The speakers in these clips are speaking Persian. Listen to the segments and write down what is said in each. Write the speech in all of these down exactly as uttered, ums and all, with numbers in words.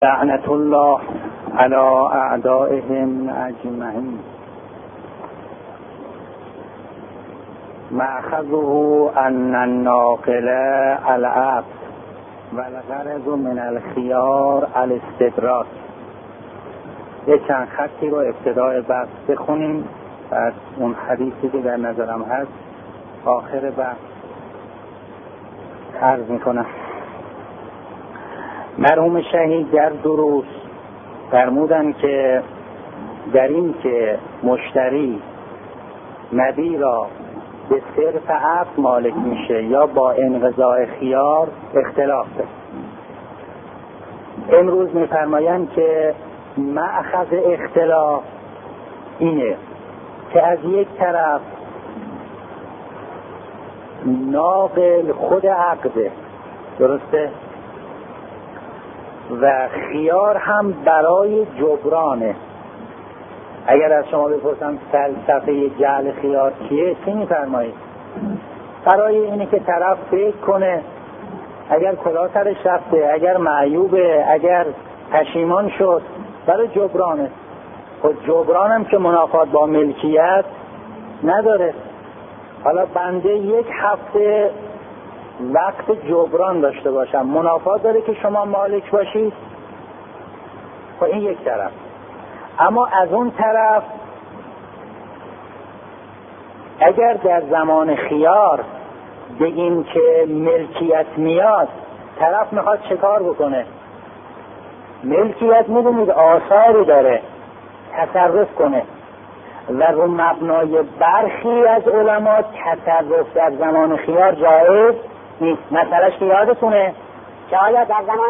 لعنت الله علی اعدائهم اجمعین. مأخذه ان الناقل العبد والغرض من الخيار الاستدراک. یه چند خطی رو ابتدای بحث بخونیم، بعد اون حدیثی که در نظرم هست آخر بحث عرض میکنم. مرحوم شهید در دروس فرمودن که در این که مشتری مبیع را به صرف عقد مالک میشه یا با انقضاء خیار اختلاف ده. امروز میفرمایند که مأخذ اختلاف اینه که از یک طرف ناقل خود عقده، درسته، و خیار هم برای جبرانه. اگر از شما بپرسم فلسفه جعل خیار چیه، چی میفرمایید؟ برای اینه که طرف فکر کنه اگر کلاه سرش رفته، اگر معیوبه، اگر پشیمان شد، برای جبرانه. خود جبران هم که منافات با ملکیت نداره. حالا بنده یک هفته وقت جبران داشته باشم، منافات داره که شما مالک باشید؟ خب این یک طرف. اما از اون طرف اگر در زمان خیار بگیم که ملکیت میاد، طرف میخواد چه کار بکنه؟ ملکیت میدونید آثاری داره، تصرف کنه، و رو مبنای برخی از علما تصرف در زمان خیار جایز نیست. مثلش که یادتونه که آیا در زمان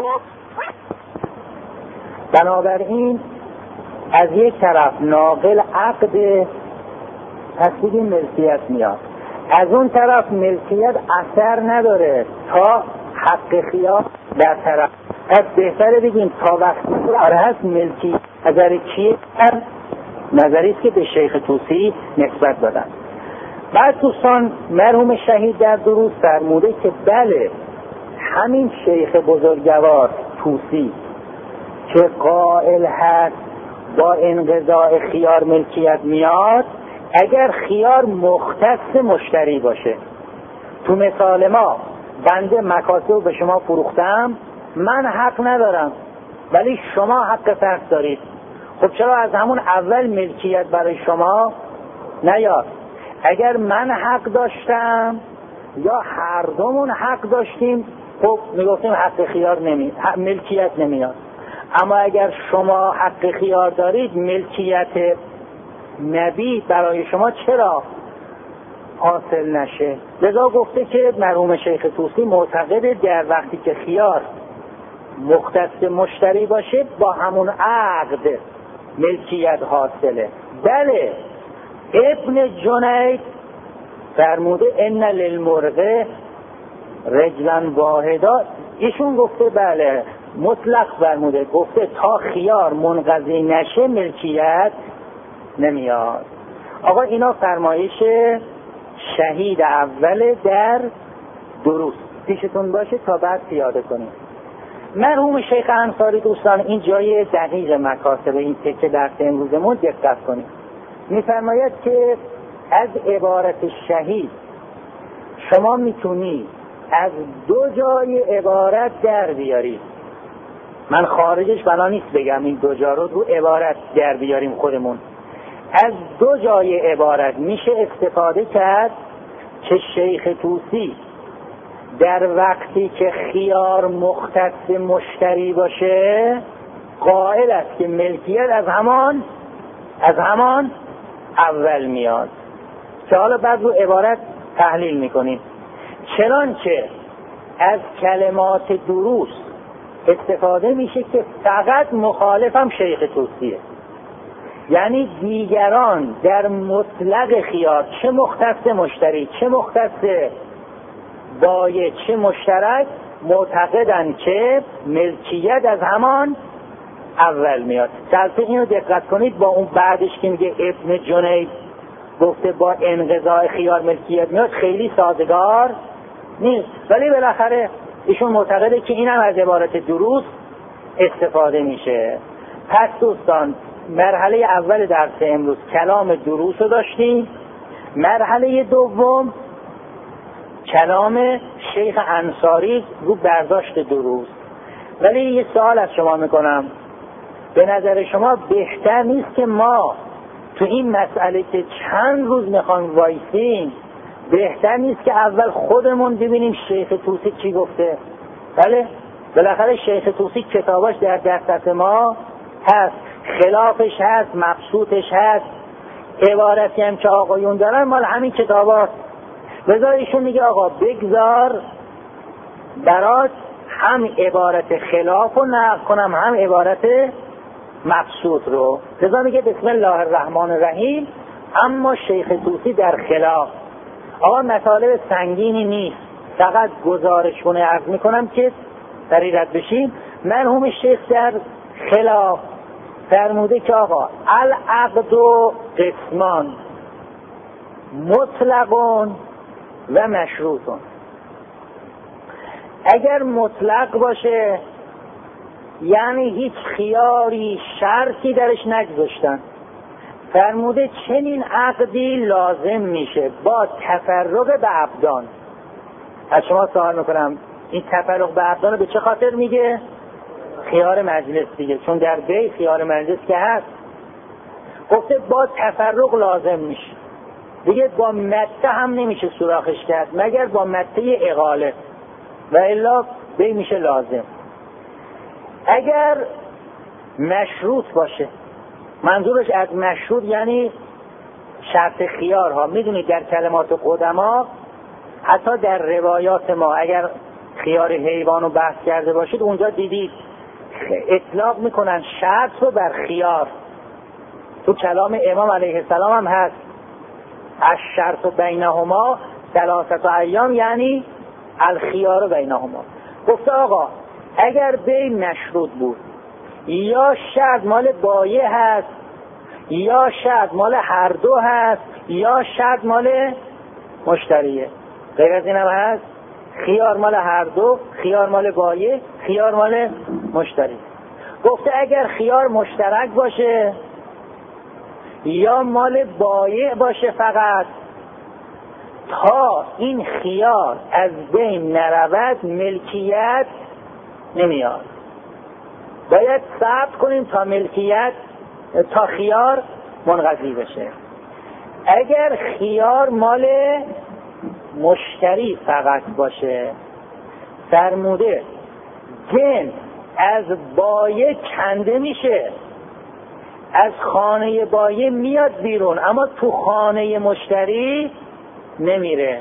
بنابراین از یک طرف ناقل عقد، پس بگیم ملکیت میاد، از اون طرف ملکیت اثر نداره تا حق خیار در طرف. از بهتره بگیم تا وقتی آره هست ملکی. نظر کیه؟ نظری است که به شیخ طوسی نسبت دادن. بعد دوستان مرحوم شهید در دروس فرموده که بله، همین شیخ بزرگوار طوسی که قائل هست با انقضاء خیار ملکیت میاد اگر خیار مختص مشتری باشه. تو مثال ما بنده مکاسب به شما فروختم، من حق ندارم ولی شما حق فرض دارید. خب چرا از همون اول ملکیت برای شما نیاد؟ اگر من حق داشتم یا هر دومون حق داشتیم، خب میگفتیم حق خیار نمی حق ملکیت نمیاد. اما اگر شما حق خیار دارید، ملکیت نبی برای شما چرا حاصل نشه؟ لذا گفته که مرحوم شیخ طوسی معتقده در وقتی که خیار مختص مشتری باشه با همون عقد ملکیت حاصله. بله، ابن جنید فرموده ان للمرغ رجلا واحدا، ایشون گفته بله مطلق فرموده، گفته تا خیار منقضی نشه ملکیت نمیاد. آقا اینا فرمایش شهید اول در دروس، پیشتون باشه تا بعد پیاده کنیم. مرحوم شیخ انصاری دوستان این جای دقیق مکاسب این تکه درس امروزمون دقت کنید. میفرماید که از عبارت شهید شما میتونی از دو جای عبارت در بیارید. من خارجش بنا نیست بگم این دو جا رو رو عبارت در بیاریم خودمون. از دو جای عبارت میشه استفاده کرد که شیخ طوسی در وقتی که خیار مختص مشتری باشه قائل است که ملکیت از همان از همان اول میاد، که حالا بعد رو عبارت تحلیل میکنیم. چنانچه از کلمات دروس استفاده میشه که فقط مخالفم شیخ طوسیه، یعنی دیگران در مطلق خیار چه مختص مشتری چه مختص بایع چه مشترک معتقدن که ملکیت از همان اول میاد. البته اینو دقت کنید، با اون بعدش که میگه ابن جنید گفته با انقضاء خیار ملکیت میاد خیلی سازگار نیست، ولی بالاخره ایشون معتقده که اینم از عبارت دروس استفاده میشه. پس دوستان مرحله اول درس امروز کلام دروس رو داشتیم. مرحله دوم کلام شیخ انصاری رو برداشت دروس. ولی یه سوال از شما میکنم، به نظر شما بهتر نیست که ما تو این مسئله که چند روز میخوام وایسیم، بهتر نیست که اول خودمون ببینیم شیخ طوسی چی گفته؟ بله بالاخره شیخ طوسی کتاباش در دست ما هست، خلافش هست، مبسوطش هست، عبارتی هم که آقایون دارن مال همین کتاباست. لذا ایشون میگه آقا بگذار برات هم عبارت خلاف رو نقل کنم هم عبارت مبسوط رو. لذا میگه بسم الله الرحمن الرحیم. اما شیخ طوسی در خلاف آقا مطالب سنگینی نیست، فقط گزارش کنه عرض میکنم که سریع رد بشیم. مرحوم شیخ در خلاف فرموده که آقا العقد و قسمان مطلقون و مشروطون. اگر مطلق باشه یعنی هیچ خیاری شرطی درش نگذاشتن، فرموده چنین عقدی لازم میشه با تفرق به ابدان. از شما سوال میکنم این تفرق به ابدان به چه خاطر میگه؟ خیار مجلس دیگه، چون در بی خیار مجلس که هست. گفته با تفرق لازم میشه دیگه، با مته هم نمیشه سوراخش کرد مگر با مته اقاله و الا بی میشه لازم. اگر مشروط باشه، منظورش از مشروط یعنی شرط خیار ها. میدونید در کلمات قدما حتی در روایات ما اگر خیار حیوان رو بحث کرده باشید اونجا دیدید اطلاق میکنن شرط رو بر خیار. تو کلام امام علیه السلام هم هست الشرط بینهما ثلاثه ایام یعنی الخیار بینهما. گفته آقا اگر بین مشروط بود یا شرط مال بایع هست یا شرط مال هر دو هست یا شرط مال مشتریه، غیر از این هم هست خیار مال هر دو، خیار مال بایع، خیار مال مشتری. گفته اگر خیار مشترک باشه یا مال بایع باشه فقط، تا این خیار از بین نرود ملکیت نمیاد. باید صبر کنیم تا ملکیت تا خیار منقضی بشه. اگر خیار مال مشتری فقط باشه، فرموده جنس از بایع کنده میشه، از خانه بایع میاد بیرون اما تو خانه مشتری نمیره،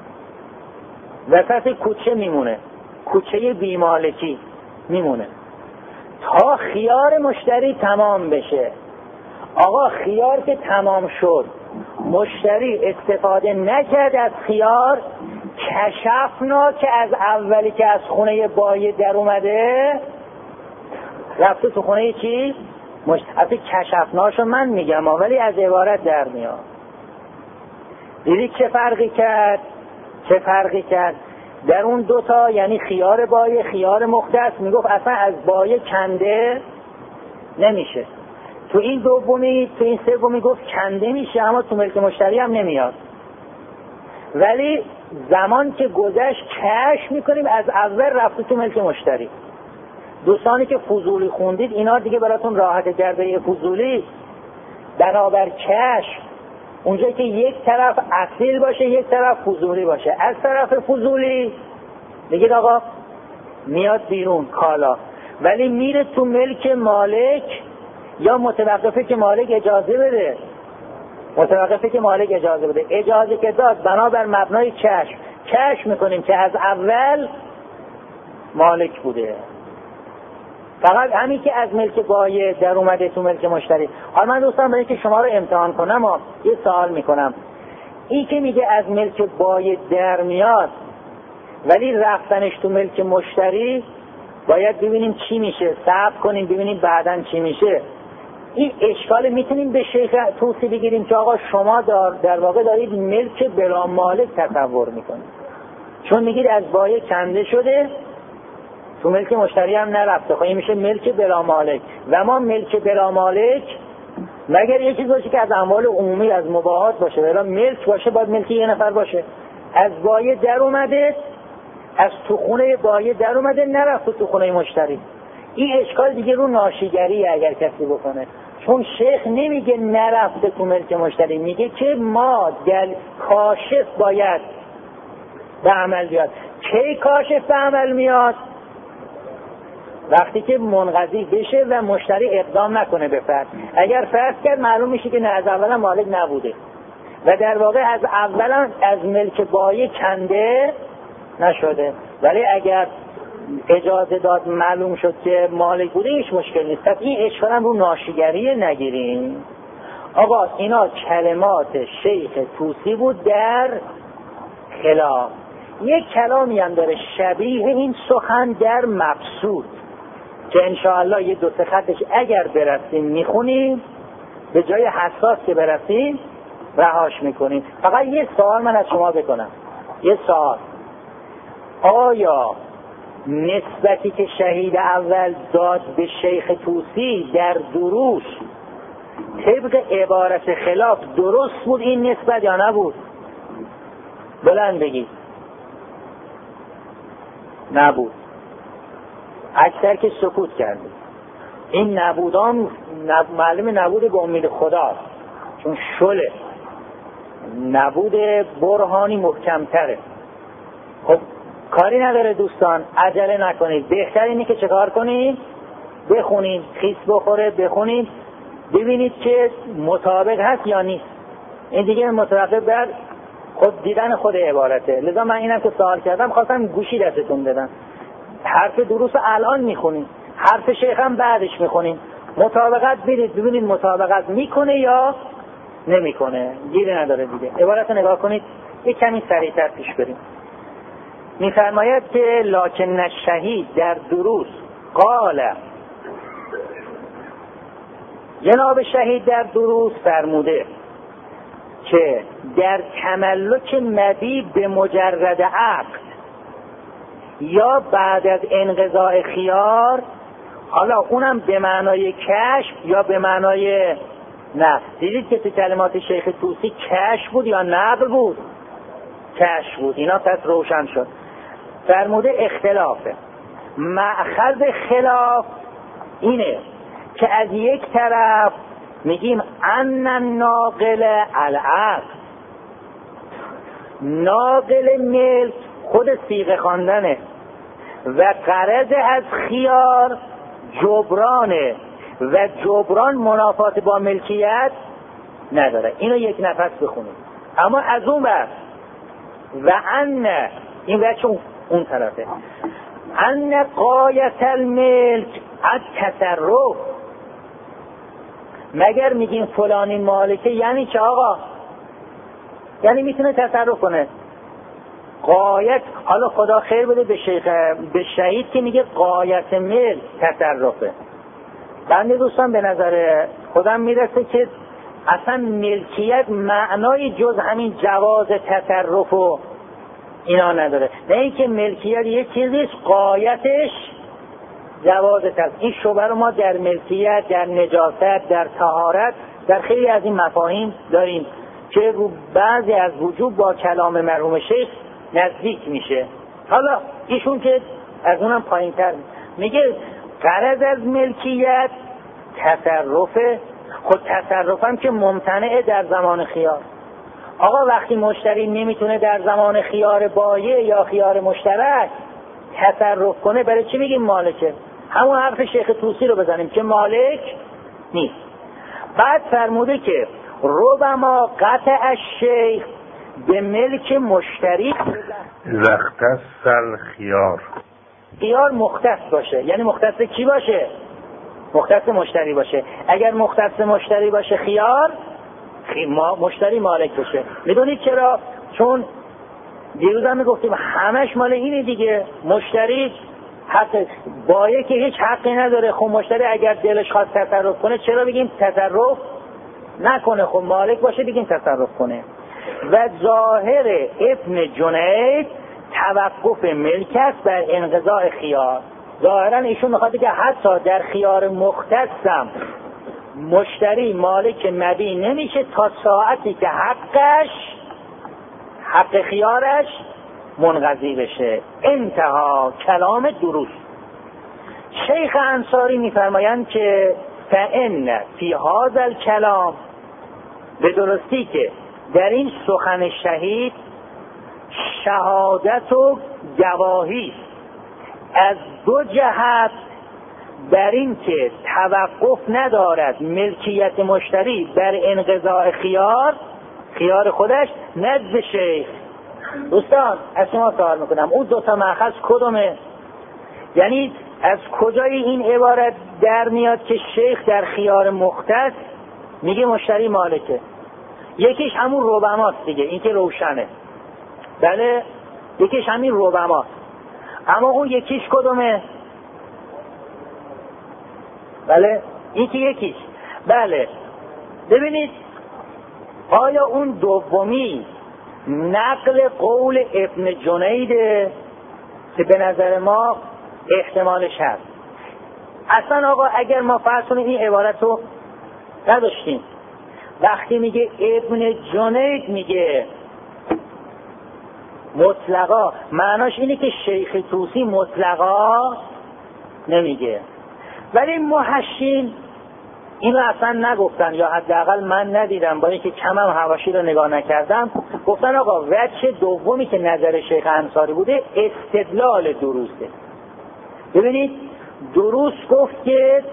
وسط کوچه میمونه، کوچه بیمالکی میمونه تا خیار مشتری تمام بشه. آقا خیار که تمام شد مشتری استفاده نکرد از خیار، کشفنا که از اولی که از خونه بایع در اومده رفته تو خونه چی؟ مشتری. کشفناشو من میگم ولی از عبارت در میاد. دیدی چه فرقی کرد؟ چه فرقی کرد؟ در اون دوتا یعنی خیار بایع خیار مختص میگفت اصلا از بایع کنده نمیشه، تو این دومی تو این سومی گفت کنده میشه اما تو ملک مشتری هم نمیاد. ولی زمان که گذشت کش میکنیم از اول رفته تو ملک مشتری. دوستانی که فضولی خوندید اینا دیگه براتون راحت کرده. فضولی بنابر کش اونجایی که یک طرف اصیل باشه یک طرف فضولی باشه، از طرف فضولی میگید آقا میاد بیرون کالا، ولی میره تو ملک مالک یا متوقفه که مالک اجازه بده، متوقفه که مالک اجازه بده. اجازه که داد بنابر مبنای کشف کشف میکنیم که از اول مالک بوده، فقط همین که از ملک بایع در اومده تو ملک مشتری. حالا من دوستان برای که شما رو امتحان کنم و یه سوال میکنم، این که میگه از ملک بایع در میاد ولی رفتنش تو ملک مشتری باید ببینیم چی میشه، صبر کنیم ببینیم بعداً چی میشه. این اشکال میتونیم به شیخ طوسی بگیریم که آقا شما دار در واقع دارید ملک بلا مالک تصور میکنید، چون میگید از بایع کنده شده تو ملک مشتری هم نرفته، خب این میشه ملک بلا مالک. و ما ملک بلا مالک مگر یه چیز باشه که از اموال عمومی، از مباحات باشه، ولی ملک باشه باید ملک یه نفر باشه. از بایه در اومده، از تو خونه بایه در اومده، نرفته تو خونه مشتری. این اشکال دیگه رو ناشیگری اگر کسی بکنه، چون شیخ نمیگه نرفته تو ملک مشتری، میگه که ما در کاشف باید به عمل بیاد. کی کاشف به عمل میاد؟ وقتی که منقضی بشه و مشتری اقدام نکنه به فرض. اگر فرض کرد معلوم میشه که نه، از اولا مالک نبوده و در واقع از اولا از ملک بایه کنده نشده، ولی اگر اجازه داد معلوم شد که مالک بوده هیچ مشکل نیست. پس این اشکال هم رو ناشیگری نگیریم. آقا اینا کلمات شیخ طوسی بود در خلاف. یک کلامی هم داره شبیه این سخن در مبسوط که انشاءالله یه دو سه خطش اگر برسیم میخونیم، به جای حساس که برسیم رهاش میکنیم. فقط یه سوال من از شما بکنم، یه سوال: آیا نسبتی که شهید اول داد به شیخ طوسی در دروس طبق عبارت خلاف درست بود این نسبت یا نبود؟ بلند بگید. نبود. اکثر که سکوت کرده. این نبودان نب... معلوم نبود به امید خداست، چون شله نبود برهانی محکمتره. خب کاری نداره دوستان، عجله نکنید. بهتر اینه که چه کار کنید؟ بخونید، خیس بخوره بخونید، ببینید که مطابق هست یا نیست. این دیگه متوقف بر خود دیدن خود عبارته. لذا من اینم که سوال کردم خواستم گوشی دستتون بدم. حرف دروس الان میخونید، حرف شیخ هم بعدش میخونید، مطابقت برید ببینید مطابقت میکنه یا نمیکنه. گیری نداره دیگه. عبارت رو نگاه کنید، یک کمی سریعتر پیش بریم. میفرماید که لکن الشهید در دروس قال، جناب شهید در دروس فرموده که در تملک مدی به مجرد عقد یا بعد از انقضاء خیار، حالا اونم به معنای کشف یا به معنای نفس. دیدید که تو کلمات شیخ طوسی کشف بود یا نقل بود؟ کشف بود. اینا پس روشن شد. فرموده اختلافه. مأخذ خلاف اینه که از یک طرف میگیم ان ناقل العقد، ناقل ملک خود صیغه خواندنه و غرض از خیار جبرانه و جبران منافات با ملکیت نداره. اینو یک نفس بخونید. اما از اون بر و ان این بچه اون طرفه ان قایت الملک التصرف، مگر میگیم فلانی مالکه یعنی چه آقا؟ یعنی میتونه تصرف کنه. قایت، حالا خدا خیر بده به شیخ به شهید که میگه قایت ملک تصرفه. بنده دوستان به نظر خودم میرسه که اصلا ملکیت معنای جز همین جواز تصرف و اینا نداره. نه اینکه ملکیت یه چیزیش قایتش جواز تصرف. این شبه رو ما در ملکیت، در نجاست، در طهارت، در خیلی از این مفاهیم داریم که رو بعضی از وجوب با کلام مرحوم شیخ نزدیک میشه. حالا ایشون که از اونم پایین تر میگه غرض از ملکیت تصرفه. خود تصرفم که ممتنعه در زمان خیار. آقا وقتی مشتری نمیتونه در زمان خیار بایع یا خیار مشترک تصرف کنه، برای چی میگیم مالکه؟ همون حرف شیخ طوسی رو بزنیم که مالک نیست. بعد فرموده که ربما قطع الشیخ به ملک مشتری اختص الخیار. خیار مختص باشه، یعنی مختص کی باشه؟ مختص مشتری باشه. اگر مختص مشتری باشه خیار خی... ما... مشتری مالک باشه. میدونید چرا؟ چون دیروز هم میگفتیم همش مال اینه دیگه. مشتری حق بایه که هیچ حقی نداره. خب مشتری اگر دلش خواست تصرف کنه چرا بگیم تصرف نکنه؟ خب مالک باشه بگیم تصرف کنه. و ظاهر ابن جنید توقف ملک است بر انقضاء خیار. ظاهرا ایشون میخواد که حتی در خیار مختصم مشتری مالک مبیع نمیشه تا ساعتی که حقش حق خیارش منقضی بشه. انتها کلام درست. شیخ انصاری میفرمایند که فإن فی هذا الکلام، به درستی که در این سخن شهید شهادت و گواهی از دو جهت، در این که توقف ندارد ملکیت مشتری بر انقضاء خیار خیار خودش نزد شیخ. دوستان از شما سوال میکنم اون دو تا مأخذ کدومه؟ یعنی از کجای این عبارت در میاد که شیخ در خیار مختص میگه مشتری مالکه؟ یکیش همون ربماست دیگه، این که روشنه، بله، یکیش همین ربماست. اما اون یکیش کدومه؟ بله، این که یکیش. بله، ببینید آیا اون دومی نقل قول ابن جنیده که به نظر ما احتمالش هست؟ اصلا آقا اگر ما فرض کنیم این عبارت رو نداشتیم، وقتی میگه ابن جنید میگه مطلقا، معناش اینه که شیخ طوسی مطلقا نمیگه. ولی محشین این رو اصلا نگفتن، یا حداقل من ندیدم، با اینکه کم هم حواشی رو نگاه نکردم. گفتن آقا وجه دومی که نظر شیخ انصاری بوده استدلال دروسه. ببینید دروس گفت که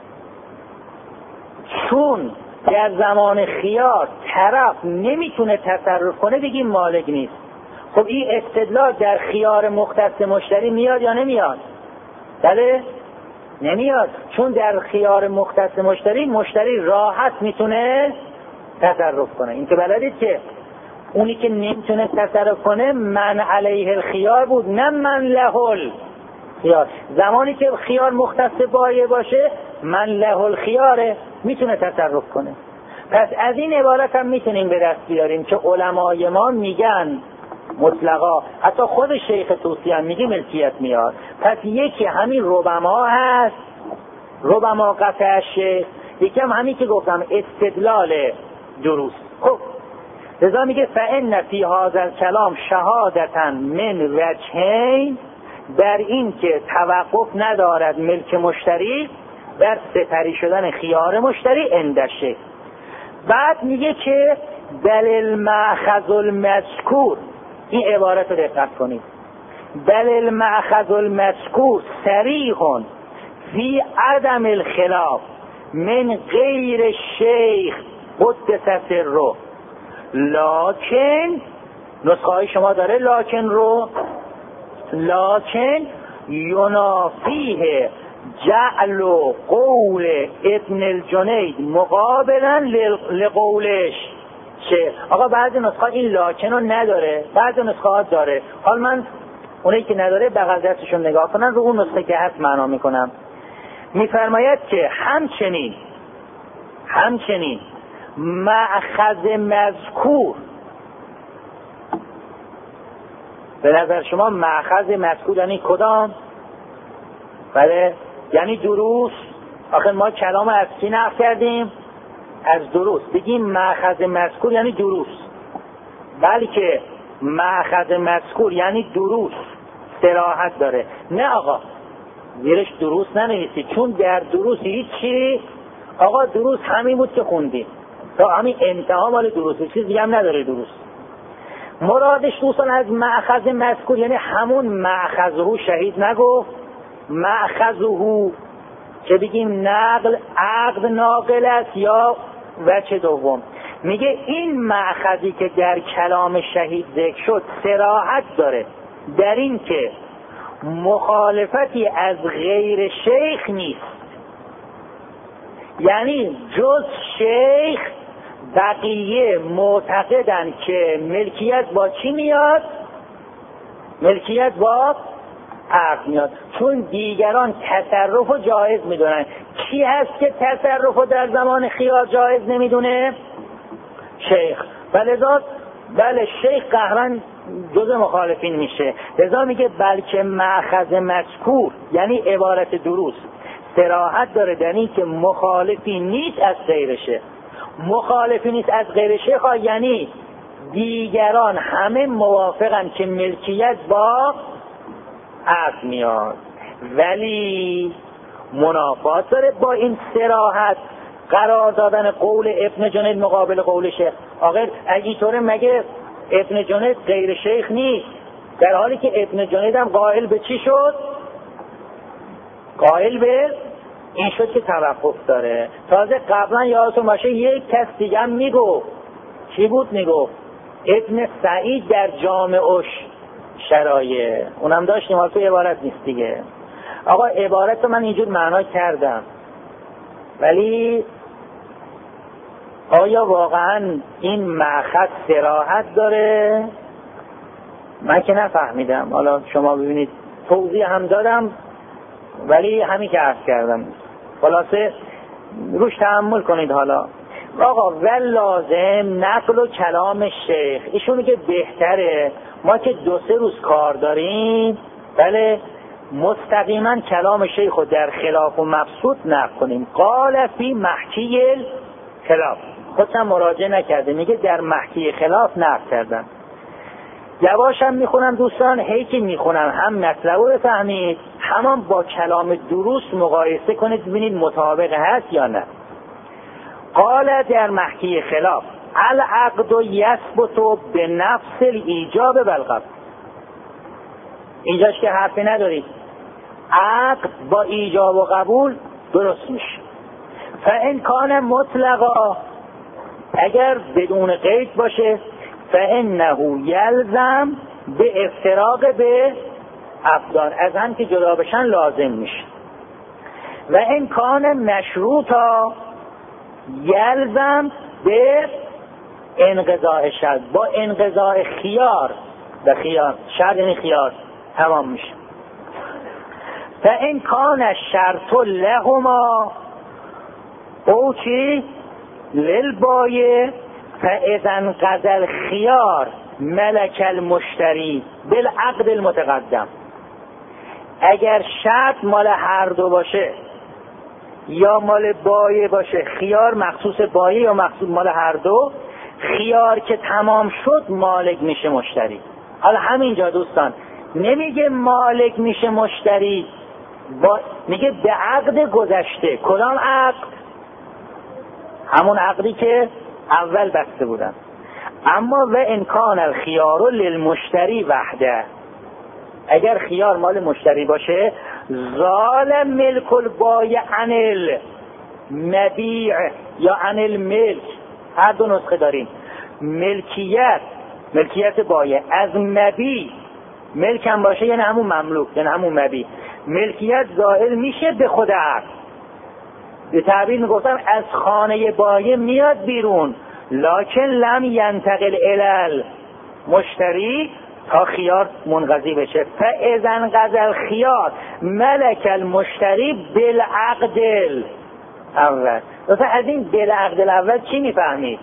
چون در زمان خیار طرف نمیتونه تصرف کنه بگیم مالک نیست. خب این استدلال در خیار مختص مشتری میاد یا نمیاد؟ بله نمیاد، چون در خیار مختص مشتری مشتری راحت میتونه تصرف کنه. این که بلدید که اونی که نمیتونه تصرف کنه من علیه الخیار بود، نه من له الخیار. زمانی که خیار مختص بایع باشه من له الخیاره، میتونه تصرف کنه. پس از این عبارت هم میتونیم به دست بیاریم که علمای ما میگن مطلقا، حتی خود شیخ طوسی هم میگه ملکیت میاد. پس یکی همین ربما هست، ربما قطع شیخ، یکی هم همین که گفتم استدلال دروس. خب لذا میگه فإن فی هذا الکلام شهادتا من وجهین، در این که توقف ندارد ملک مشتری بر سپری شدن خیار مشتری عند شیخ. بعد میگه که بل المأخذ المذکور، این عبارت رو دقت کنید، بل المأخذ المذکور صریح فی عدم الخلاف من غیر شیخ قدس سره. لکن نسخه های شما داره لکن رو، لکن ینافیه جعل قول ابن الجنید مقابلا لقولش شیخ. آقا بعضی نسخه این لاکن رو نداره، بعضی نسخه ها داره. حال من اونایی که نداره بغل دستشون نگاه کنن، رو اون نسخه که هست معنا میکنم. میفرماید که همچنین همچنین مأخذ مذکور، به نظر شما مأخذ مذکور یعنی کدام؟ بله یعنی دروس. آخه ما کلام از کی نقل کردیم؟ از دروس. بگیم مأخذ مذکور یعنی دروس، بلکه مأخذ مذکور یعنی دروس صراحت داره. نه آقا زیرش دروس ننویسید، چون در دروس هیچی، آقا دروس همین بود که خوندیم تا همین انتها مال دروس، چیز دیگه هم نداره دروس. مرادش دوستان از مأخذ مذکور یعنی همون مأخذه شهید نگفت، مأخذه که بگیم نقل عقد ناقل است یا وجه دوم. میگه این مأخذی که در کلام شهید ذکر شد صراحت داره در این که مخالفتی از غیر شیخ نیست، یعنی جز شیخ بقیه معتقدن که ملکیت با چی میاد؟ ملکیت با عقد میاد، چون دیگران تصرف رو جایز میدونن. کی هست که تصرف رو در زمان خیار جایز نمیدونه؟ شیخ. بله داد، بله شیخ قهرن جزء مخالفین میشه. لذا میگه بلکه مأخذ مذکور یعنی عبارت دروس صراحت داره در این که مخالفی نیست از غیرشه. مخالفی نیست از غیرشه خواه یعنی دیگران همه موافقن که ملکیت با عقد میاد، ولی منافات داره با این صراحت قرار دادن قول ابن جنید مقابل قول شیخ. آقا اگه اینطوره مگه ابن جنید غیر شیخ نیست؟ در حالی که ابن جنید هم قائل به چی شد؟ قائل به این شد که توقف داره. تازه قبلا یادتون باشه یک کس دیگه هم میگو چی بود؟ میگو ابن سعید در جامعش شرایع اونم داشتیم، حالا تو عبارت نیست دیگه. آقا عبارت رو من اینجور معنا کردم، ولی آیا واقعا این مأخذ صراحت داره؟ من که نفهمیدم. حالا شما ببینید توضیح هم دادم، ولی همین که عرض کردم خلاصه روش تأمل کنید. حالا آقا ول لازم نقل و کلام شیخ، ایشون میگه بهتره ما که دو سه روز کار داریم بله مستقیما کلام شیخ رو در خلاف و مبسوط نقل کنیم. قال فی محکی خلاف، خودم مراجعه نکرده، میگه در محکی خلاف نقل کردم. یواشم میخونم دوستان، هی که میخونم هم مطلب رو بفهمید، همان با کلام درست مقایسه کنید ببینید مطابق هست یا نه. قال در محکی خلاف العقد یثبت به نفس الایجاب والقبول. اینجاش که حرفی ندارید، عقد با ایجاب و قبول درست میشه. فان کان مطلقا، اگر بدون قید باشه، فانه یلزم به افتراق به ابدان، از هم که جدا بشن لازم میشه. و ان کان مشروطا یلزم به انقضاء شرط، با انقضاء خیار، به خیار شرط یعنی خیار تمام میشه. فان کان الشرط لهما او چی للبایع فاذا انقضى الخيار ملك المشتری بالعقد المتقدم. اگر شرط مال هر دو باشه یا مال بایع باشه، خیار مخصوص بایع یا مخصوص مال هر دو، خیار که تمام شد مالک میشه مشتری. حالا همینجا دوستان نمیگه مالک میشه مشتری، با... میگه به عقد گذشته. کدام عقد؟ همون عقدی که اول بسته بودن. اما و امکان الخیار للمشتری وحده، اگر خیار مال مشتری باشه زال ملک البایع عن المبیع یا عن الملک، هر دو نسخه داریم. ملکیت ملکیت بایع از مبیع، ملک هم باشه یعنی همون مملوک یعنی همون مبیع، ملکیت زائل میشه به خود عقد. به تعبیر میگفتم از خانه بایع میاد بیرون، لکن لم ینتقل الی مشتری تا خیار منقضی بشه. فاذا انقضى الخیار ملک المشتری بالعقد الاول. مثلا از این بالعقد الاول چی میفهمید؟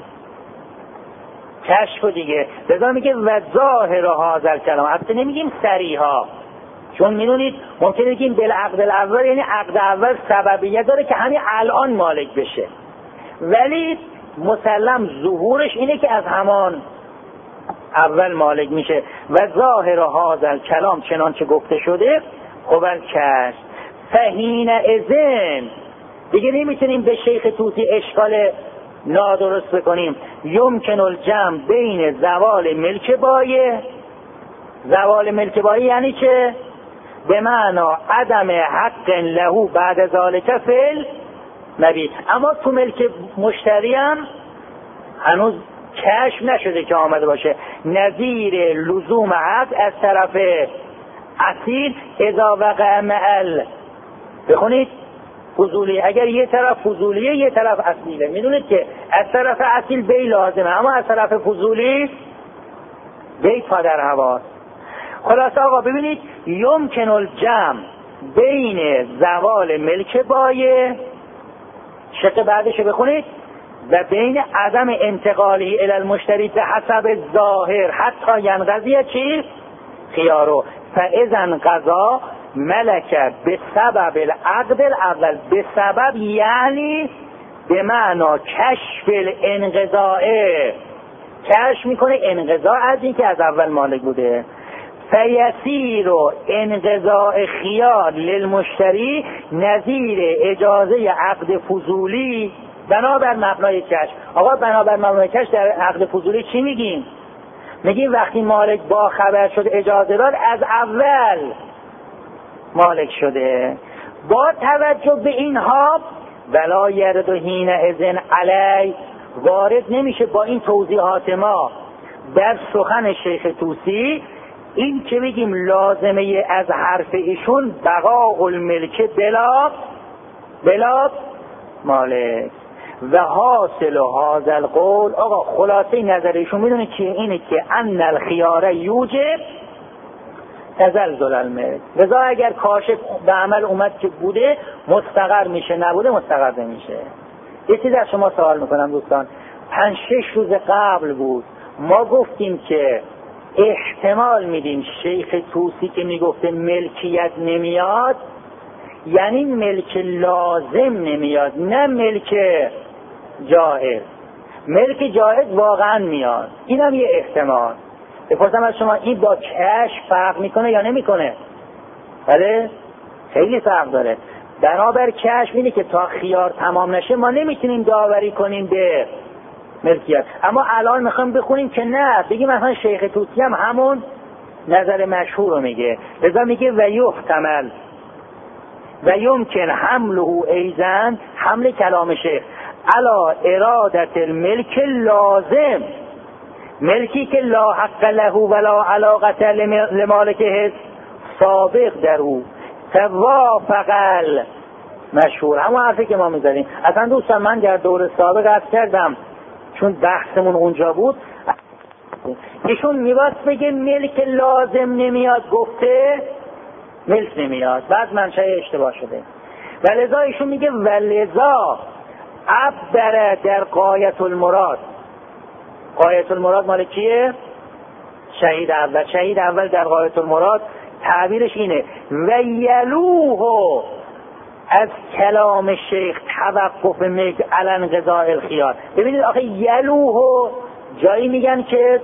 کشف دیگه. لذا میگه و ظاهر هذا الکلام، البته نمیگیم صریحا، چون میدونید ممکنه بگیم بالعقد الاول یعنی عقد اول سببیت داره که همین الان مالک بشه، ولی مسلم ظهورش اینه که از همان اول مالک میشه. و ظاهر هذا الکلام چنانچه گفته شده قبل کش فهین اذن، دیگه نمیتونیم به شیخ طوسی اشکال نادرست بکنیم. یمکن الجمع بین زوال ملک بایع، زوال ملک بایع یعنی چه؟ به معنا عدم حق له بعد ذالک فعل نبی. اما تو ملک مشتری هم هنوز کشف نشده که آمده باشه. نظیر لزوم حق از طرف اصیل اذا وقع معل، بخونید فضولی، اگر یه طرف فضولیه یه طرف اصیله، میدونید که از طرف اصیل بی لازمه، اما از طرف فضولی بی پادر هواست. خلاص آقا ببینید یمکن الجمع بین زوال ملک بایع، شق بعدش بخونید، و بین عدم انتقالی الی المشتری به حسب ظاهر حتی ینقضی چی؟ خیارو فاذا قضا ملکه به سبب العقد الاول، به سبب یعنی به معنا کشف الانقضاء، کشف میکنه انقضاء از این که از اول مالک بوده. فیسیر و انقضاء خیار للمشتری نظیر اجازه عقد فضولی بنابر مبنای کشف. آقا بنابر مبنای کشف در عقد فضولی چی میگیم؟ میگیم وقتی مالک با خبر شد اجازه داد از اول مالک شده. با توجه به اینها ولا یرد حین اذن علی، وارد نمیشه با این توضیحات ما در سخن شیخ طوسی این که بگیم لازمه از حرف ایشون بقاء الملک بلا بلا مالک و حاصل هذا القول. آقا خلاصه نظر ایشون میدونه چیه؟ اینه که ان الخیار یوجب تزلزل الملک، لذا اگر کاشف به عمل اومد که بوده مستقر میشه، نبوده مستقر نمیشه. یه چیز از شما سوال میکنم دوستان، پنج شش روز قبل بود ما گفتیم که احتمال میدیم شیخ طوسی که میگفته ملکیت نمیاد یعنی ملک لازم نمیاد، نه ملک جائز. ملک جائز واقعا میاد، این هم یه احتمال. بپرسم از شما این با کشف فرق میکنه یا نمیکنه؟ بله خیلی فرق داره. بنابر کشف اینه که تا خیار تمام نشه ما نمیتونیم داوری کنیم به ملکیت. اما الان میخوام بخونیم که نه، بگیم مثلا شیخ طوسی هم همون نظر مشهور رو میگه، لذا میگه و یحتمل و یمکن حمله ایزن، حمل کلام شیخ علا ارادت الملک لازم، ملکی که لا حق له ولا علاقت لمالکه سابق در او توافقل مشهور، همون حرفی که ما میذاریم. اصلا دوستان من در دور سابق عرض کردم چون بحثمون اونجا بود، ایشون میباید بگه ملک لازم نمیاد، گفته ملک نمیاد، بعد منشأ اشتباه شده. و لذا ایشون میگه و لذا عبر در غایت المراد. غایت المراد مال کیه؟ شهید اول. شهید اول در غایت المراد تعبیرش اینه و یلوه از کلام شیخ توقف ملک علی انقضاء الخیار. ببینید آخه یلوه جایی میگن که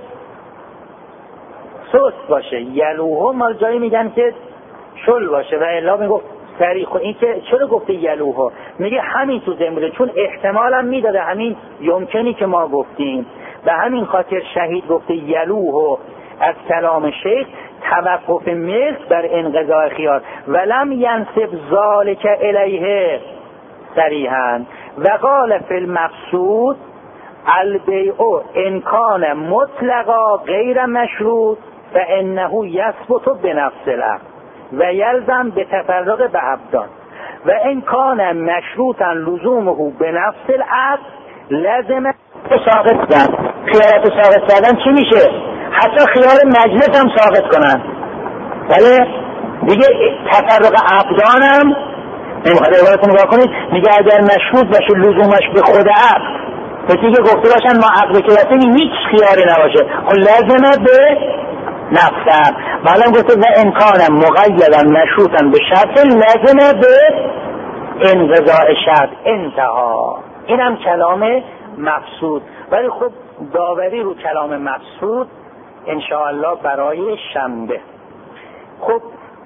سست باشه، یلوه مال جایی میگن که شل باشه، و الا میگفت صریح. این که چرا گفته یلوه؟ میگه همین تو ذهن، چون احتمالم میداده همین یمکنی که ما گفتیم، به همین خاطر شهید گفته یلوه از کلام شیخ توقف ملک بر انقضاء خیار ولم ینسب ذالک الیه صریحا و قال فی المقصود البیع ان کان مطلقا غیر مشروط فانه یثبت بنفس العقد و یلزم به تفرق به ابدان و ان کان مشروطا لزومه به نفس العقد لازم ساقط کردن. خیارات ساقط کردن چی میشه؟ حتی خیار مجلس هم ساقط کنن. بله دیگه تفرق ابدانم نمیخواد. عبارت نگاه کنید، میگه اگر مشروط باشه لزومش به خود عقد، به دیگه گفته باشن ما عقد که رسیم هیچ خیاری نباشه، خب لازمه به نفسم. معلوم گفته و امکانم مقیدا مشروطا به شرط لازمه به انقضاء شرط انتها. اینم کلام مقصود. ولی خب داوری رو کلام مقصود انشاءالله برای شنبه. خب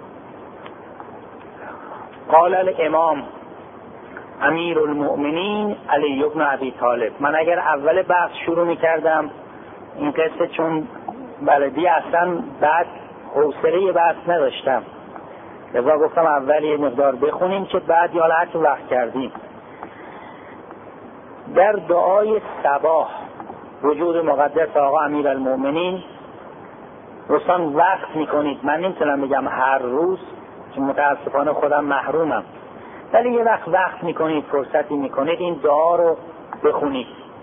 قال الامام امیر المؤمنین علی بن ابی طالب. من اگر اول بحث شروع میکردم این قصه، چون بلدی اصلا بعد حوصله بحث نداشتم، لذا گفتم اول یه مقدار بخونیم که بعد یا هر چه وقت کردیم. در دعای صباح وجود مقدس آقا امیر المؤمنین دوستان وقت میکنید، من نمیتونم بگم هر روز چون متاسفانه خودم محرومم، ولی یه وقت وقت میکنید فرصتی میکنید این دعا رو بخونید.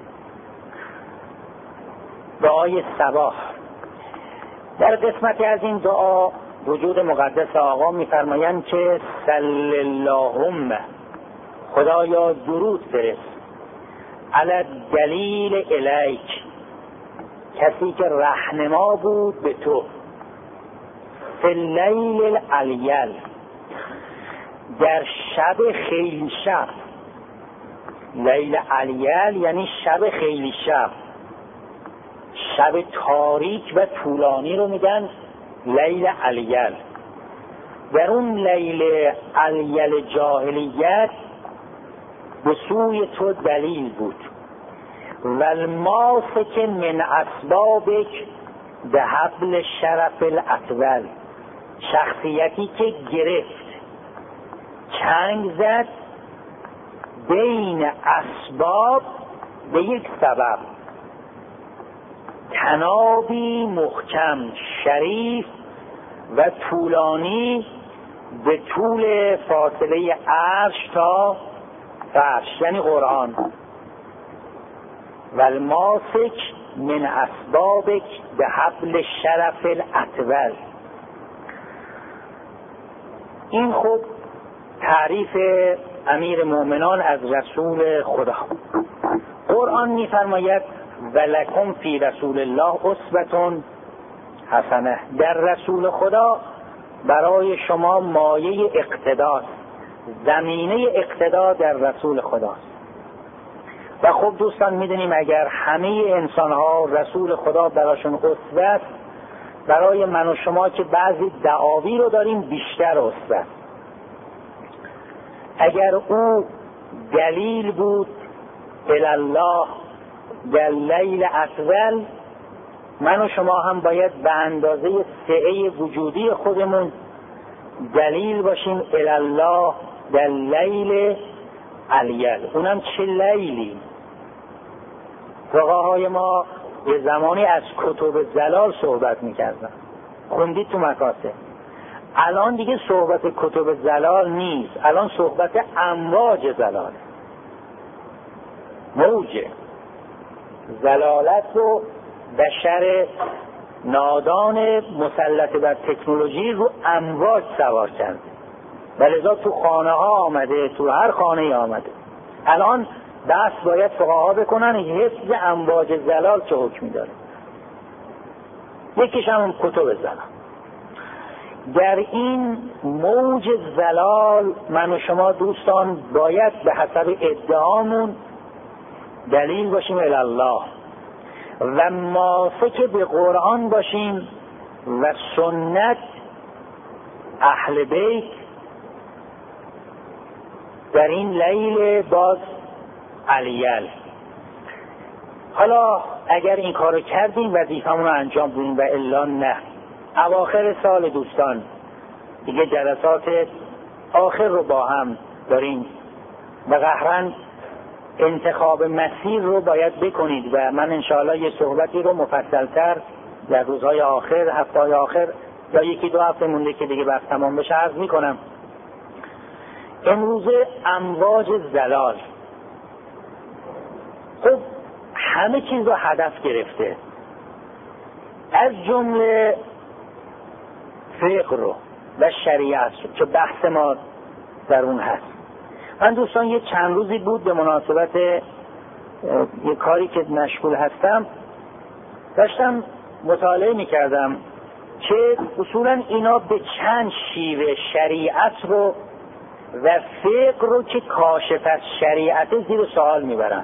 دعای صباح. در قسمتی از این دعا وجود مقدس آقا میفرمایند که صلی اللهم، خدایا درود فرست علی دلیل الیک، کسی که رهنما بود به تو، فی اللیل الالیل، در شب خیلی شب. لیل الیل یعنی شب خیلی شب، شب تاریک و طولانی رو میگن لیل الیل. در اون لیل الیل جاهلیت به سوی تو دلیل بود. و الماسک من اسبابک به حبل شرف الاطول، شخصیتی که گرفت، چنگ زد بین اسباب به یک سبب، تنابی محکم شریف و طولانی به طول فاصله عرش تا فرش، یعنی قرآن. و الماسک من اسبابک به حبل شرف الاطول. این خب تعریف امیر مومنان از رسول خدا. قرآن می‌فرماید ولکم فی رسول الله اسوة حسنه، در رسول خدا برای شما مایه اقتداست، زمینه اقتدا در رسول خداست. و خب دوستان میدونیم اگر همه انسان‌ها رسول خدا براشون اسوه است، برای من و شما که بعضی دعاوی رو داریم بیشتر اسوه است. اگر او دلیل بود الله در لیل اطول، من و شما هم باید به اندازه سعه وجودی خودمون دلیل باشیم الله در لیل الیل. اونم چه لیلی؟ فقهای ما یه زمانی از کتب زلال صحبت میکردن، خوندید تو مکاسب. الان دیگه صحبت کتب زلال نیست، الان صحبت امواج زلال، موجه زلالت رو بشر نادان مسلط بر تکنولوژی رو امواج سوار کرد، ولذا تو خانه ها آمده، تو هر خانه آمده. الان بس باید فقها بکنن حفظ امواج زلال چه حکمی داره. یکیش هم کتب زلال. در این موج زلال من و شما دوستان باید به حسب ادعامون دلیل باشیم الله و ماسک به قرآن باشیم و سنت اهل بیت در این لیل باز الیل. حالا اگر این کارو کردیم وظیفمون رو انجام بدیم و الا نه. اواخر سال دوستان دیگه جلسات آخر رو با هم داریم و قهرن انتخاب مسیر رو باید بکنید و من انشاءالله یه صحبتی رو مفصلتر در روزهای آخر، هفته‌های آخر یا یکی دو هفته مونده که دیگه وقت تمام بشه عرض میکنم. امروزه امواج زلال خب همه چیز رو هدف گرفته، از جمله فقه رو و شریعت رو که بحث ما در اون هست. من دوستان یه چند روزی بود به مناسبت یه کاری که مشغول هستم داشتم مطالعه میکردم که اصولا اینا به چند شیوه شریعت رو و فقه رو که کاشف از شریعت زیر سوال میبرن.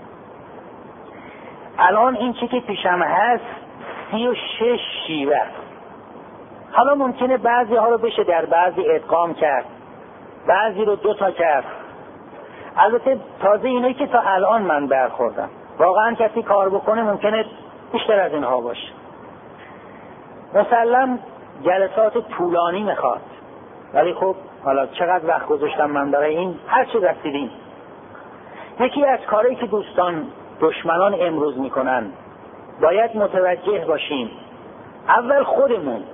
الان این چی که پیشم هست سی و شش شیوه است. حالا ممکنه بعضی ها رو بشه در بعضی ادغام کرد، بعضی رو دوتا کرد. البته تازه اینایی که تا الان من برخوردم، واقعا کسی کار بکنه ممکنه بیشتر از اینها باشه. مسلم جلسات طولانی میخواد، ولی خب حالا چقدر وقت گذاشتم من برای این، هر چی رسیدیم. یکی از کارهایی که دوستان دشمنان امروز میکنن باید متوجه باشیم، اول خودمون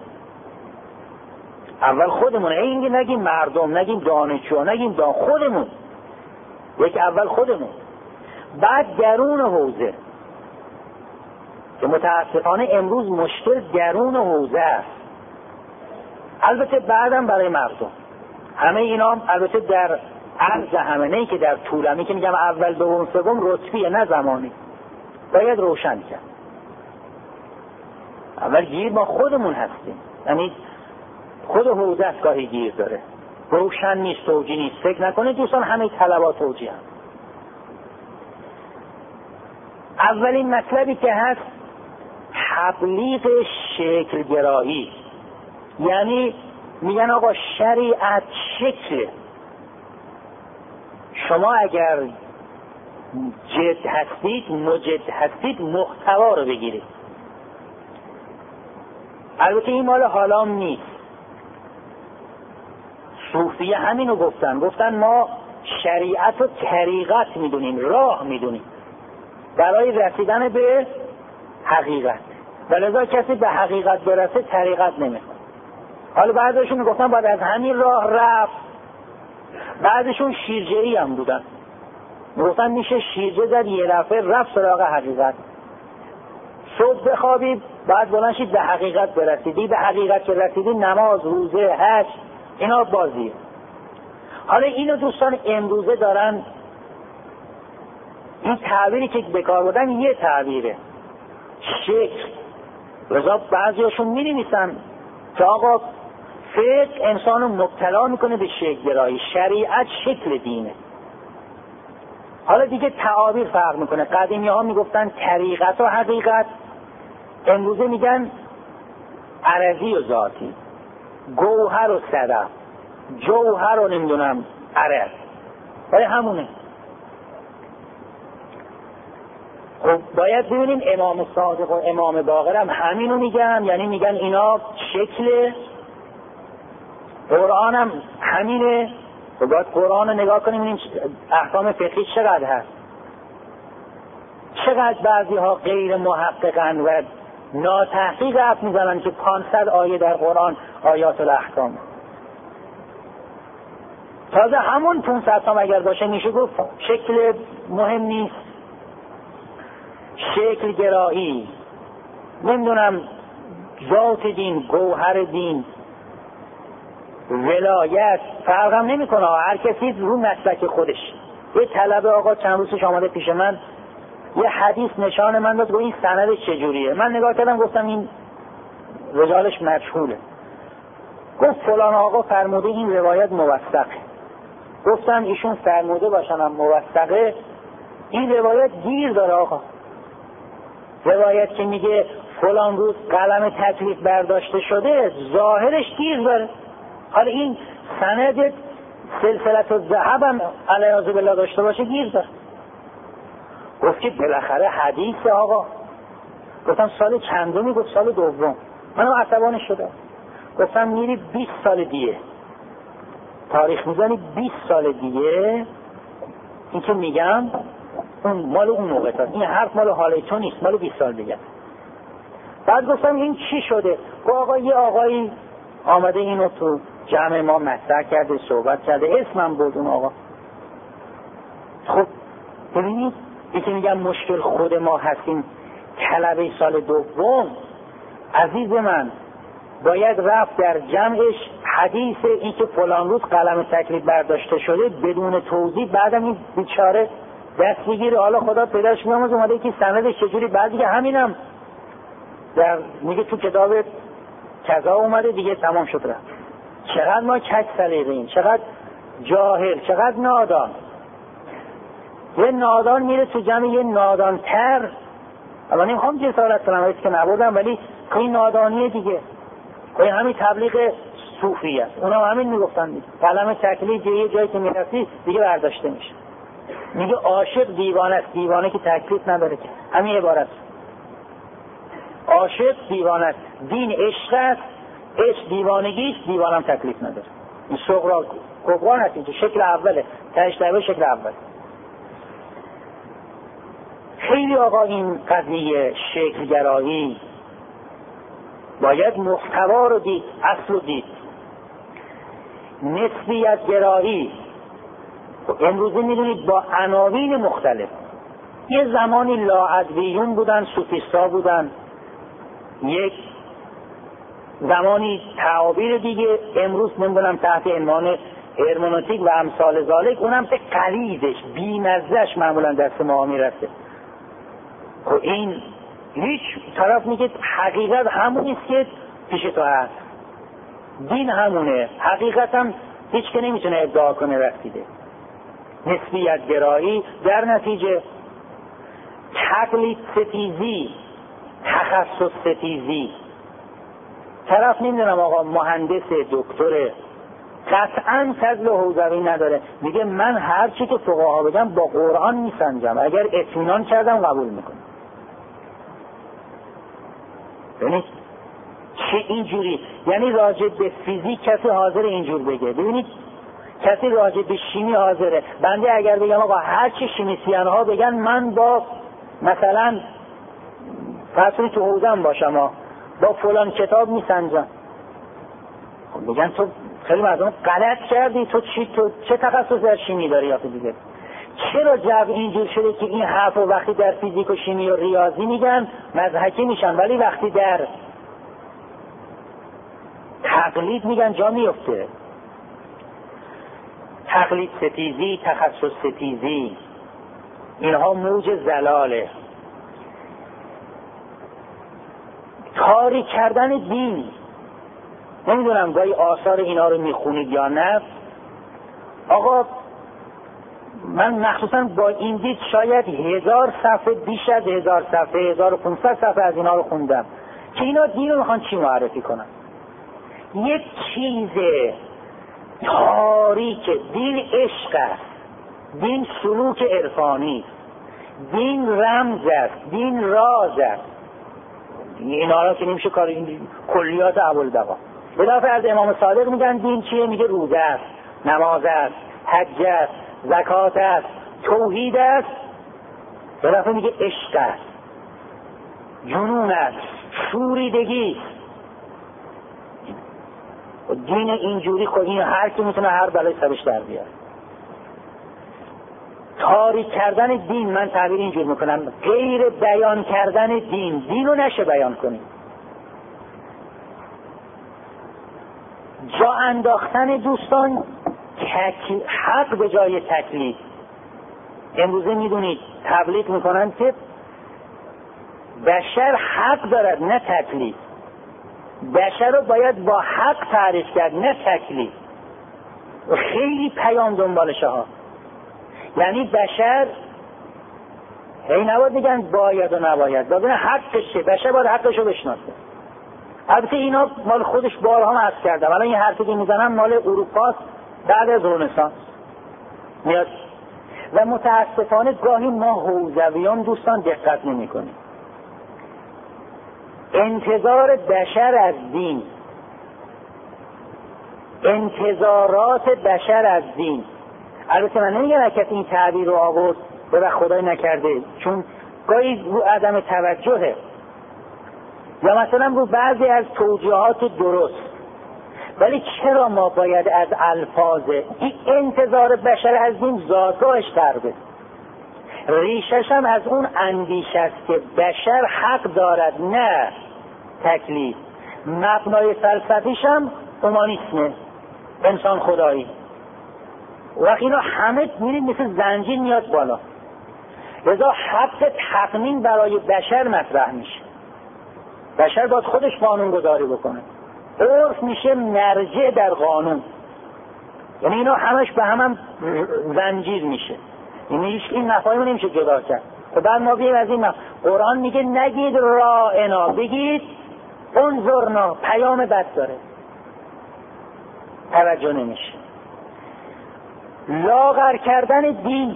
اول خودمون این نگیم مردم، نگیم دانشجو، نگیم دان خودمون، یک اول خودمون، بعد درون حوزه که متاسفانه امروز مشکل درون حوزه است، البته بعدم برای مردم. همه اینا البته در عرض همه، نه که در طولمی که میگم اول دوم سوم رتبیه نه زمانی، باید روشن کرد. اول گیر ما خودمون هستیم، یعنی خود حوزه از گاهی گیر داره، روشن نیست، توجیه نیست. فکر نکنه دوستان همه طلبات توجیه هم. اولین مطلبی که هست تبلیغ شکلگرایی، یعنی میگن آقا شریعت شکل، شما اگر جد هستید مجد هستید محتوا رو بگیرید. البته این مال حالام نیست، صوفیه همینو گفتن، گفتن ما شریعت رو طریقت میدونیم، راه میدونیم برای رسیدن به حقیقت، ولذا کسی به حقیقت برسه طریقت نمیکنه. حالا بعضیشون میگفتن باید از همین راه رفت، بعضیشون شیرجه‌ای هم بودن، میگفتن میشه شیرجه زد یه دفعه رفت سراغ حقیقت. صبح بخوابی بعد بلند شید به حقیقت برسیدی، به حقیقت که رسیدی نماز، روزه، حج، اینا بازیه. حالا اینو دوستان امروزه دارن، این تعبیری که به کار بردن یه تعبیره، شکل. رضا بعضیاشون می نویسن که آقا فقه انسانو مبتلا میکنه به شکل‌گرایی، شریعت شکل دینه. حالا دیگه تعابیر فرق میکنه، قدیمی ها میگفتن طریقت و حقیقت، امروزه میگن عرضی و ذاتی، گوهر و صدف، جوهر و نمیدونم عرض، ولی همونه. خب باید ببینیم امام صادق و امام باقر هم همینو میگن، یعنی میگن اینا شکل، قرآن هم همینه. خب باید قرآن رو نگاه کنیم این احکام فقهی چقدر هست، چقدر بعضی ها غیر محققن و ناتحقیق حرف میزنن که پانصد آیه در قرآن آیات الاحکام. تازه همون پانصد تا اگر باشه میشه گفت شکل مهم نیست. شکل گرایی، نمیدونم ذات دین، گوهر دین، ولایت فرقم نمیکنه، هر کسی رو مسلک خودش. یه طلبه آقا چند روزش آمده پیش من، یه حدیث نشان من داد، گفت این سندش چجوریه؟ من نگاه کردم گفتم این رجالش مجهوله. گفت فلان آقا فرموده این روایت موثقه. گفتم ایشون فرموده باشن هم موثقه، این روایت گیر داره آقا. روایت که میگه فلان روز قلم تکلیف برداشته شده ظاهرش گیر داره. حالا این سند سلسلت الذهب هم علیاذ بالله داشته باشه گیر داره. گفت که بالاخره حدیث آقا. گفتم سال چندمی؟ گفت سال دوم. منم عصبانی شدم، گفتم میری بیست سال دیگه تاریخ میزنی، بیست سال دیگه این که میگم اون مال اون موقع تا این حرف مال حالی تو نیست، مال بیست سال دیگه. بعد گفتم این چی شده؟ گفت آقا یه آقایی آمده اینو تو جمع ما مطرح کرده، صحبت کرده، اسمم بود اون آقا. خب ببینید این که میگم مشکل خود ما هستیم، طلبه سال دوم. عزیز من باید رفت در جمعش حدیث این که فلان روز قلم تکلیف برداشته شده بدون توضیح، بعدم این بیچاره دست بگیره حالا خدا پیداش میاموز اومده که سندش چجوری، بعد دیگه همینم در میگه تو کتاب کذا اومده دیگه تمام شد رفت. چقدر ما کج سلیقه‌ایم، چقدر جاهل، چقدر نادان. یه نادان میره تو جمع یه نادانتر، اما نمیخوام جسارت کنم هیچ که نبودم، ولی این نادانیه دیگه. این همین تبلیغ صوفی است، اونا همین میگفتن دیگه قلم تکلیف یه جایی که میرسی دیگه برداشته میشه. میگه عاشق دیوانه است، دیوانه که تکلیف نداره که، همین عبارت. عاشق دیوانه است، دین عشق است، عشق دیوانگی است، دیوانم تکلیف نداره. این صغرا کبرا نتیجه شکل اوله، تشتبه شکل اول. خیلی آقا این قضیه شکلگرایی باید محتوا رو دید، اصل رو دید. نسبیت گرایی امروزه میدونید با عناوین مختلف، یه زمانی لاعدویون بودن، صوفیستا بودن، یک زمانی تعابیر دیگه، امروز نمیدونم تحت عنوان هرمنوتیک و امثال ذالک، اونم که قلیزش بیمزهش معمولا دست ما میرسه. خب این هیچ طرف میگه حقیقت همونیست که پیش تو هست، دین همونه، حقیقت هم هیچ که نمیتونه ادعا کنه رسیده. نسبیت گرایی، در نتیجه تقلید ستیزی، تخصص ستیزی. طرف نمیدونم آقا مهندس دکتره، قطعا فضل و حوزوی نداره، میگه من هر چی که فقها بگم با قرآن میسنجم، اگر اطمینان کردم قبول میکنم. ببینید چه اینجوری، یعنی راجع به فیزیک کسی حاضر اینجور بگه؟ ببینید کسی راجع به شیمی حاضره. بنده اگر بگم آقا هر چی شیمیسیان ها بگن من با مثلا فرض تو حوزم باشم با فلان کتاب میسنجم، خب بگن تو خیلی مردم غلط کردی، تو چی تو چه تخصص در شیمی داری یا دیگه؟ چرا جو اینجور شده که این حرف رو وقتی در فیزیک و شیمی و ریاضی میگن مضحکی میشن، ولی وقتی در تقلید میگن جا میفته؟ تقلید ستیزی، تخصص ستیزی، اینها موج زلاله. تاریک کردن دین، نمیدونم گاهی آثار اینا رو میخونید یا نه. آقا من مخصوصا با این دید شاید هزار صفحه، بیش از هزار صفحه، هزار و پونصد صفحه از اینا رو خوندم که اینا دین رو میخوان چی معرفی کنن. یک چیز تاریک، دین عشق است، دین سلوک عرفانی است، دین رمز است، دین راز است. اینا را که نمیشه کار این کلیات ابوالبقا. به اضافه از امام صادق میگن دین چیه؟ میگه روزه است، نماز است، حج است، زکات است، توحید است. به اضافه میگه عشق است، جنون است، شوریدگی است. دین اینجوری خود این هر کی میتونه هر بلای سرش در بیاره. تاریک کردن دین، من تعبیر اینجور میکنم، غیر بیان کردن دین، دین رو نشه بیان کنیم. جا انداختن دوستان تک... حق به جای تکلیف. امروزه میدونید تبلیغ میکنن که بشر حق دارد نه تکلیف، بشر رو باید با حق تعریف کرد نه تکلیف. خیلی پیام دنبالشه ها، یعنی بشر هی نباید میگن باید و نباید، باید حقش چه، بشر باید حقش رو بشناسه. البته اینا مال خودش بارها هم عرض کردم، الان این حرفی که میزنن مال اروپاست بعد از رنسانس میاد و متاسفانه گاهی ما حوزویان دوستان دقت نمی کنیم. انتظار بشر از دین، انتظارات بشر از دین، البته من نمیگم هر کسی این تعبیر رو آورد به خدای نکرده، چون گاهی رو عدم توجهه یا مثلا رو بعضی از توجیهات درست، ولی چرا ما باید از الفاظ این انتظار بشر از دین ذاتش تربه؟ ریشش هم از اون اندیشه است که بشر حق دارد نه تکلیف. مبنای فلسفیش هم اومانیسمه، انسان خدایی. وقتی اینا همه میرید مثل زنجیر میاد بالا، لذا حق تقنین برای بشر مطرح میشه. بشر باید خودش قانون گذاری بکنه، عرف میشه مرجع در قانون، یعنی اینا همش به هم, هم زنجیر میشه، یعنی هیچ این مفاهیم نمیشه جدا کرد. و بعد ما بیایم از این مفاهیم، قرآن میگه نگید رائنا، بگید انظرنا، پیام بد داره، توجه نمیشه. لاغر کردن دین،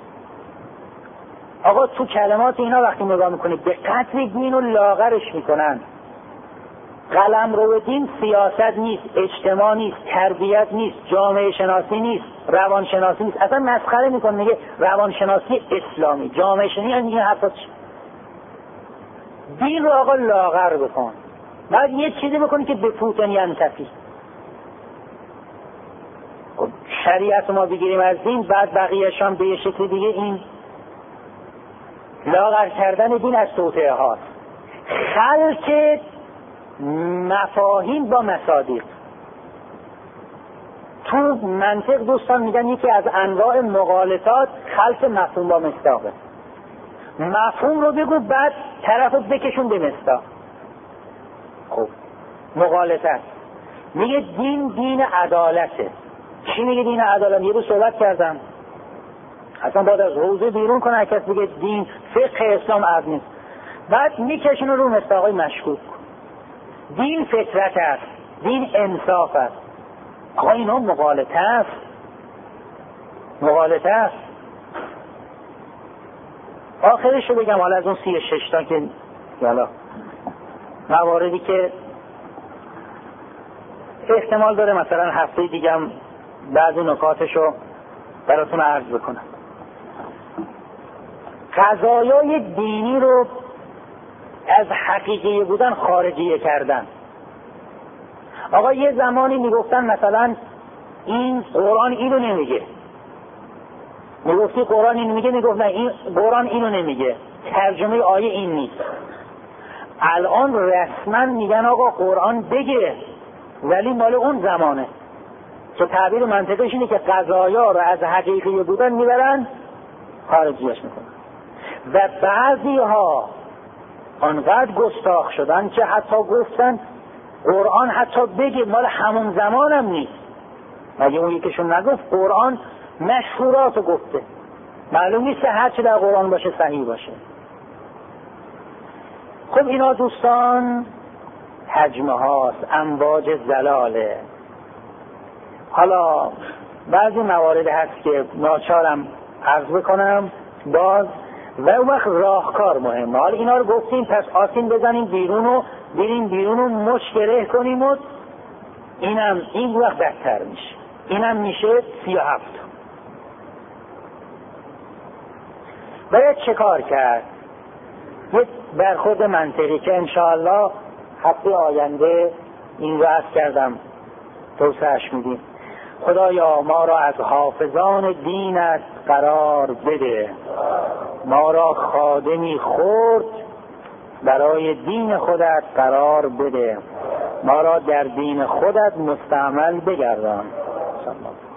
آقا تو کلمات اینا وقتی نگاه میکنید به قدر دین رو لاغرش میکنن. قلم رو دین سیاست نیست، اجتماع نیست، تربیت نیست، جامعه شناسی نیست، روان شناسی نیست، اصلا مسخره میکنه، میگه روان شناسی اسلامی، جامعه شناسی نیست. حرفا دین رو آقا لاغر بکن، بعد یه چیزی بکنی که بفوتن ینتفی. شریعت ما بگیریم از دین، بعد بقیه‌شان به یه شکل دیگه. این لاغر کردن دین از توطئه هاست، خلق مفاهیم با مصادیق. تو منطق دوستان میگن یکی از انواع مغالطات خلط مفهوم با مصداقه. مفهوم رو بگو بعد طرف رو بکشون به مصداق. خب مغالطه میگه دین دین عدالته. چی میگه دین عدالت؟ یه روز صحبت کردم اصلا باید از حوزه بیرون کنه کسی بگه دین فقه اسلام عرض نیست، بعد میکشونه رو مصداقای مشکوک. دین فطرت است، دین انصاف است. آقا اینا مغالطه است، مغالطه است. آخرش رو بگم حالا از اون سی و شش تا که حالا مواردی که احتمال داره مثلا هفته دیگم بعضی نکاتش رو براتون عرض بکنم. قضایای دینی رو از حقیقی بودن خارجیه کردن. آقا یه زمانی میگفتن مثلا این قرآن اینو نمیگه، میگفتی قرآن اینو میگه، میگفت نه این قرآن اینو نمیگه، ترجمه آیه این نیست. الان رسما میگن آقا قرآن بگه ولی مال اون زمانه، که تعبیر منطقیش اینه که قضایا رو از حقیقی بودن میبرن خارجیش میکنن. و بعضی ها آنقدر گستاخ شدن که حتی گفتن قرآن حتی بگه مال همون زمانم نیست. مگه اون یکیشون نگفت قرآن مشهوراتو گفته؟ معلوم نیست که هر چی در قرآن باشه صحیح باشه. خب اینا دوستان حجمه هاست، امواج زلاله. حالا بعضی موارد هست که ناچارم عرض بکنم باز، و اون وقت راهکار مهمه. حالا اینا رو گفتیم پس آسین بزنیم بیرون و بریم بیرون و مشکره کنیم و اینم این وقت بدتر میشه. اینم میشه سی و هفت. باید چه کار کرد؟ یک برخورد منطقی که انشاءالله هفته آینده این رو عرض کردم توسعه‌اش میدیم. خدایا ما را از حافظان دینت قرار بده، ما را خادمی خرد برای دین خودت قرار بده، ما را در دین خودت مستعمل بگردان.